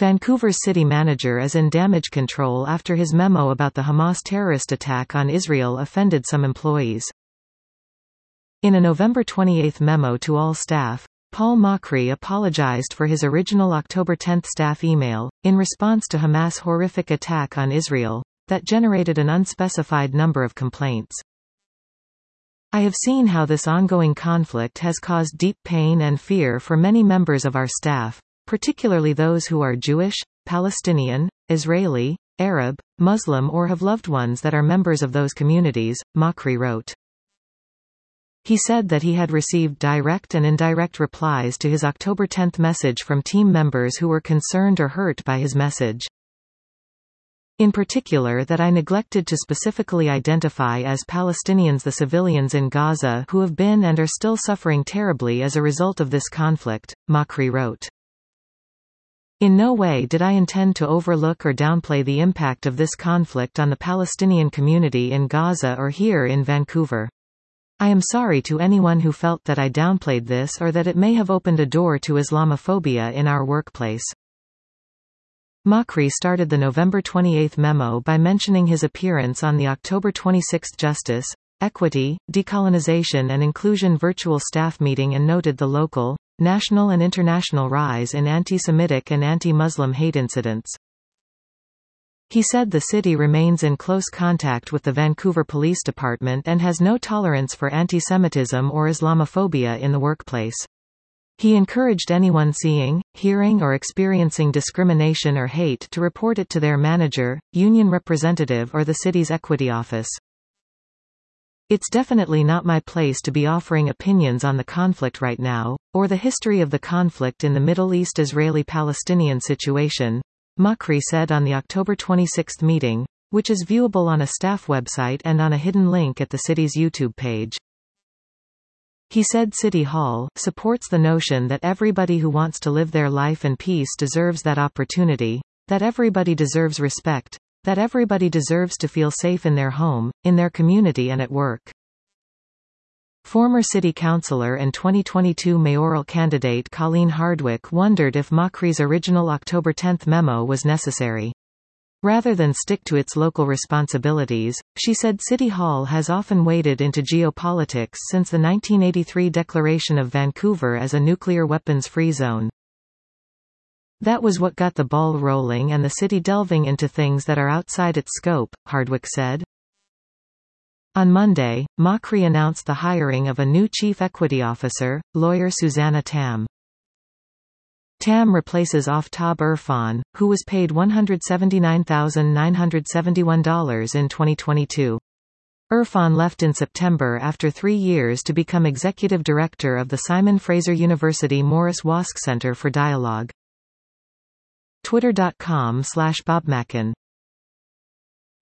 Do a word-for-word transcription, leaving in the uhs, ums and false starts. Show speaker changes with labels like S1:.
S1: Vancouver's city manager is in damage control after his memo about the Hamas terrorist attack on Israel offended some employees. In a November twenty-eighth memo to all staff, Paul Mokry apologized for his original October tenth staff email, in response to Hamas' horrific attack on Israel, that generated an unspecified number of complaints. I have seen how this ongoing conflict has caused deep pain and fear for many members of our staff, particularly those who are Jewish, Palestinian, Israeli, Arab, Muslim or have loved ones that are members of those communities, Mokry wrote. He said that he had received direct and indirect replies to his October tenth message from team members who were concerned or hurt by his message. In particular, that I neglected to specifically identify as Palestinians the civilians in Gaza who have been and are still suffering terribly as a result of this conflict, Mokry wrote. In no way did I intend to overlook or downplay the impact of this conflict on the Palestinian community in Gaza or here in Vancouver. I am sorry to anyone who felt that I downplayed this or that it may have opened a door to Islamophobia in our workplace. Mokry started the November twenty-eighth memo by mentioning his appearance on the October twenty-sixth Justice, Equity, Decolonization and Inclusion virtual staff meeting and noted the local, national and international rise in anti-Semitic and anti-Muslim hate incidents. He said the city remains in close contact with the Vancouver Police Department and has no tolerance for anti-Semitism or Islamophobia in the workplace. He encouraged anyone seeing, hearing or experiencing discrimination or hate to report it to their manager, union representative or the city's equity office. It's definitely not my place to be offering opinions on the conflict right now, or the history of the conflict in the Middle East Israeli-Palestinian situation, Mokry said on the October twenty-sixth meeting, which is viewable on a staff website and on a hidden link at the city's YouTube page. He said City Hall supports the notion that everybody who wants to live their life in peace deserves that opportunity, that everybody deserves respect, that everybody deserves to feel safe in their home, in their community and at work. Former city councillor and twenty twenty-two mayoral candidate Colleen Hardwick wondered if Mokry's original October tenth memo was necessary. Rather than stick to its local responsibilities, she said City Hall has often waded into geopolitics since the nineteen eighty-three declaration of Vancouver as a nuclear weapons-free zone. That was what got the ball rolling and the city delving into things that are outside its scope, Hardwick said. On Monday, Mokry announced the hiring of a new chief equity officer, lawyer Susanna Tam. Tam replaces Aftab Irfan, who was paid one hundred seventy-nine thousand nine hundred seventy-one dollars in twenty twenty-two. Irfan left in September after three years to become executive director of the Simon Fraser University Morris Wask Center for Dialogue. Twitter dot com slash Bob Mackin